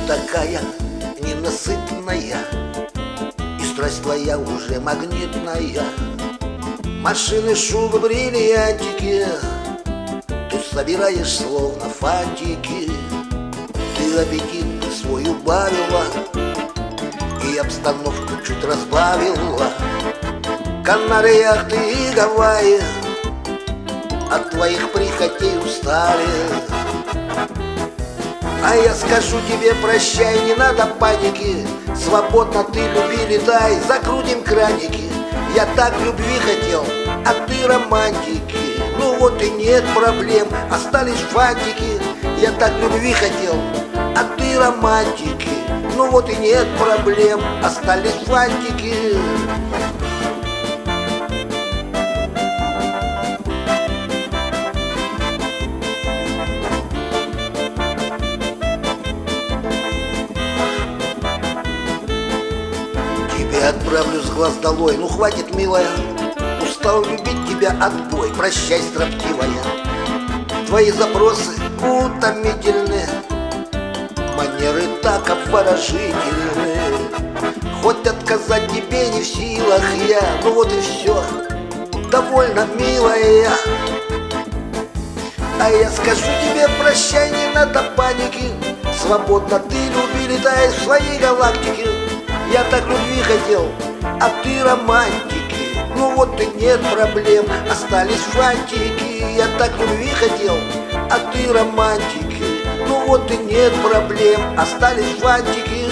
такая ненасытная, и страсть твоя уже магнитная. Машины, шубы, бриллиантики ты собираешь словно фантики. Ты аппетит свой убавила и обстановку чуть разбавила. Канары, яхты и Гавайи от твоих прихотей устали. А я скажу тебе прощай, не надо паники. Свободно ты люби, летай, закрутим краники. Я так любви хотел, а ты романтики. Ну вот и нет проблем, остались фантики. Я так любви хотел, а ты романтики. Ну вот и нет проблем, остались фантики. Тебе отправлю с глаз долой, ну хватит, милая. Устал любить тебя, отбой, прощай, строптивая. Твои запросы утомительны, манеры так обворожительны. Хоть отказать тебе не в силах я, ну вот и все, довольно, милая. А я скажу тебе прощай, не надо паники. Свободно ты люби, летай в своей галактике. Я так любви хотел, а ты романтики. Ну вот и нет проблем, остались фантики. Я так любви хотел, а ты романтики. Ну вот и нет проблем, остались фантики.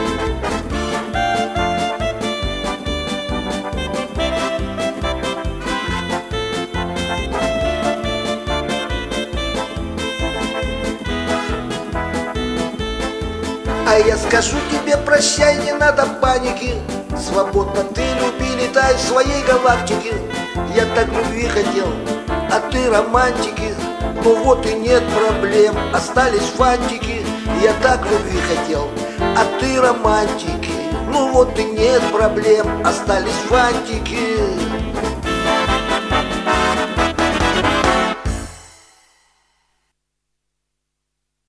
А я скажу тебе прощай, не надо паники. Свободно ты люби, летай в своей галактике. Я так любви хотел, а ты романтики. Ну вот и нет проблем, остались фантики. Я так любви хотел, а ты романтики. Ну вот и нет проблем, остались фантики.